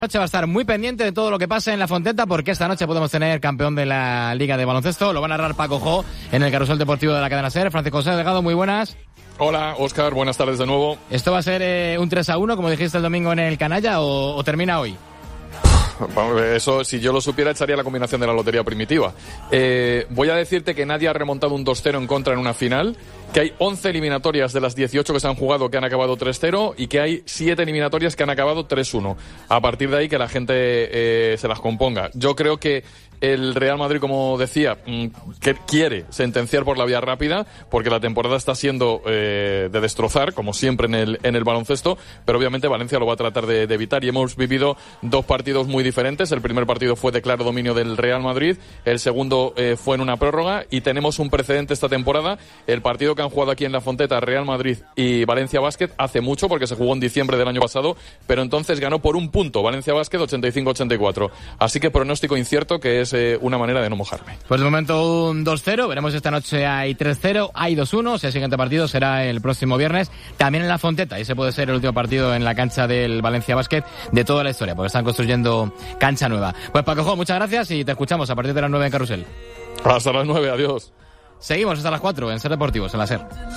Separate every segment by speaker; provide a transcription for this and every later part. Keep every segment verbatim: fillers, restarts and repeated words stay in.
Speaker 1: Noche va a estar muy pendiente de todo lo que pase en la Fonteta, porque esta noche podemos tener campeón de la Liga de Baloncesto. Lo va a narrar Paco Jo en el carrusel deportivo de la cadena SER. Francisco José Delgado, muy buenas.
Speaker 2: Hola, Óscar, buenas tardes de nuevo.
Speaker 1: ¿Esto va a ser eh, un tres a uno, como dijiste el domingo en el Canalla, o, o termina hoy?
Speaker 2: Eso, si yo lo supiera, echaría la combinación de la lotería primitiva. Eh, voy a decirte que nadie ha remontado un dos cero en contra en una final, que hay once eliminatorias de las dieciocho que se han jugado que han acabado tres cero y que hay siete eliminatorias que han acabado tres uno. A partir de ahí que la gente eh, se las componga. Yo creo que el Real Madrid, como decía, que quiere sentenciar por la vía rápida, porque la temporada está siendo eh, de destrozar, como siempre en el, en el baloncesto, pero obviamente Valencia lo va a tratar de, de evitar, y hemos vivido dos partidos muy diferentes. El primer partido fue de claro dominio del Real Madrid, el segundo eh, fue en una prórroga, y tenemos un precedente esta temporada. El partido que han jugado aquí en la Fonteta, Real Madrid y Valencia Basket, hace mucho, porque se jugó en diciembre del año pasado, pero entonces ganó por un punto Valencia Basket, ochenta y cinco a ochenta y cuatro. Así que pronóstico incierto, que es eh, una manera de no mojarme.
Speaker 1: Pues de momento un dos cero, veremos esta noche hay tres cero, hay dos uno, o sea, el siguiente partido será el próximo viernes, también en la Fonteta, y ese puede ser el último partido en la cancha del Valencia Basket de toda la historia, porque están construyendo cancha nueva. Pues Paco Jo, muchas gracias y te escuchamos a partir de las nueve en Carrusel.
Speaker 2: Hasta las nueve, adiós.
Speaker 1: Seguimos hasta las cuatro en SER Deportivos, en la SER.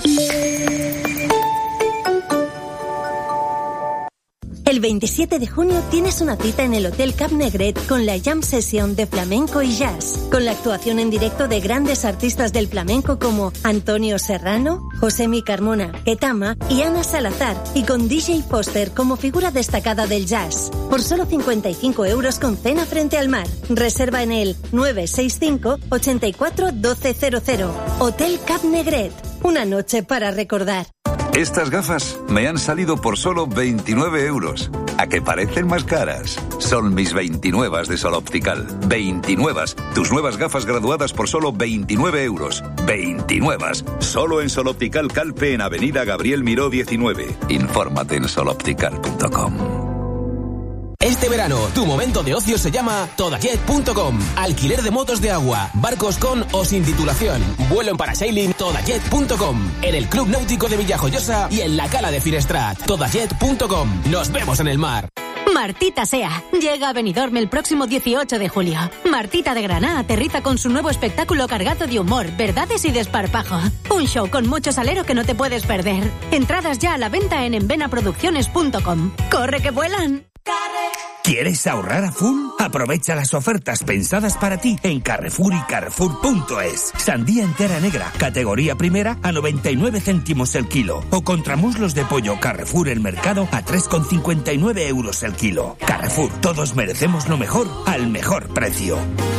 Speaker 3: El veintisiete de junio tienes una cita en el Hotel Cap Negret con la Jam Session de flamenco y jazz, con la actuación en directo de grandes artistas del flamenco como Antonio Serrano, Josemi Carmona, Ketama y Ana Salazar, y con D J Foster como figura destacada del jazz. Por solo cincuenta y cinco euros con cena frente al mar. Reserva en el nueve seis cinco, ochenta y cuatro, doce cero cero. Hotel Cap Negret. Una noche para recordar.
Speaker 4: Estas gafas me han salido por solo veintinueve euros. ¿A que parecen más caras? Son mis veintinuevas de Sol Optical. veintinuevas. Tus nuevas gafas graduadas por solo veintinueve euros. veintinuevas. Solo en Sol Optical Calpe, en Avenida Gabriel Miró diecinueve. Infórmate en sol optical punto com.
Speaker 5: Este verano, tu momento de ocio se llama todajet punto com. Alquiler de motos de agua, barcos con o sin titulación, vuelo en parasailing, todajet punto com. En el Club Náutico de Villajoyosa y en la Cala de Finestrat. todajet punto com. Nos vemos en el mar.
Speaker 6: Martita Sea llega a Benidorm el próximo dieciocho de julio. Martita de Granada aterriza con su nuevo espectáculo cargado de humor, verdades y desparpajo. Un show con mucho salero que no te puedes perder. Entradas ya a la venta en envenaproducciones punto com. ¡Corre que vuelan!
Speaker 7: ¿Quieres ahorrar a full? Aprovecha las ofertas pensadas para ti en Carrefour y Carrefour punto es. Sandía entera negra, categoría primera, a noventa y nueve céntimos el kilo. O contramuslos de pollo Carrefour el mercado a tres con cincuenta y nueve euros el kilo. Carrefour, todos merecemos lo mejor al mejor precio.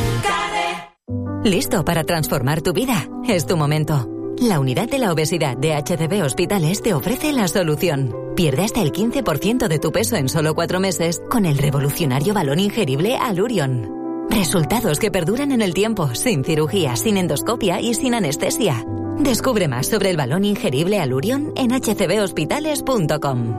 Speaker 8: ¿Listo para transformar tu vida? Es tu momento. La unidad de la obesidad de H C B Hospitales te ofrece la solución. Pierde hasta el quince por ciento de tu peso en solo cuatro meses con el revolucionario balón ingerible Allurion. Resultados que perduran en el tiempo, sin cirugía, sin endoscopia y sin anestesia. Descubre más sobre el balón ingerible Allurion en h c b hospitales punto com.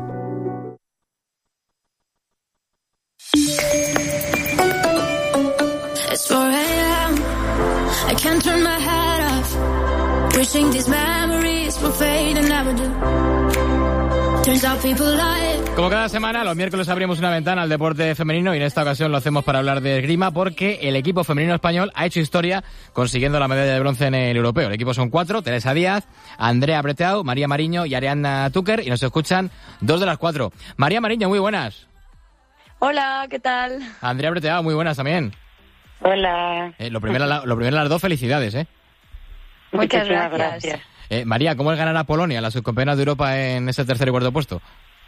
Speaker 1: Como cada semana, los miércoles abrimos una ventana al deporte femenino, y en esta ocasión lo hacemos para hablar de esgrima, porque el equipo femenino español ha hecho historia consiguiendo la medalla de bronce en el europeo. El equipo son cuatro: Teresa Díaz, Andrea Breteau, María Mariño y Ariadna Tucker, y nos escuchan dos de las cuatro. María Mariño, muy buenas.
Speaker 9: Hola, ¿qué tal?
Speaker 1: Andrea Breteau, muy buenas también.
Speaker 9: Hola.
Speaker 1: Eh, lo primero, lo primero las dos, felicidades, ¿eh?
Speaker 9: Muchas gracias. gracias.
Speaker 1: Eh, María, ¿cómo es ganar a Polonia, la subcampeona de Europa, en ese tercer y cuarto puesto?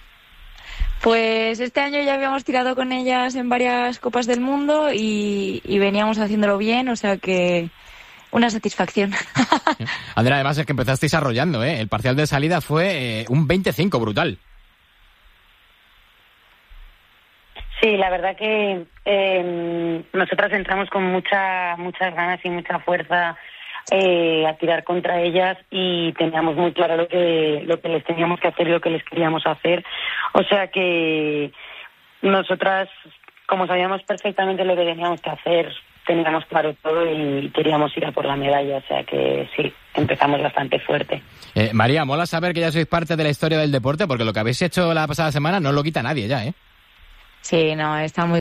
Speaker 9: Pues este año ya habíamos tirado con ellas en varias Copas del Mundo y, y veníamos haciéndolo bien, o sea que una satisfacción.
Speaker 1: Andrea, además es que empezasteis arrollando, ¿eh? El parcial de salida fue eh, un veinte cinco, brutal.
Speaker 10: Sí, la verdad que eh, nosotras entramos con mucha, muchas ganas y mucha fuerza eh, a tirar contra ellas, y teníamos muy claro lo que lo que les teníamos que hacer y lo que les queríamos hacer. O sea que nosotras, como sabíamos perfectamente lo que teníamos que hacer, teníamos claro todo y queríamos ir a por la medalla. O sea que sí, empezamos bastante fuerte.
Speaker 1: Eh, María, mola saber que ya sois parte de la historia del deporte, porque lo que habéis hecho la pasada semana no lo quita nadie ya, ¿eh?
Speaker 9: Sí, no, está muy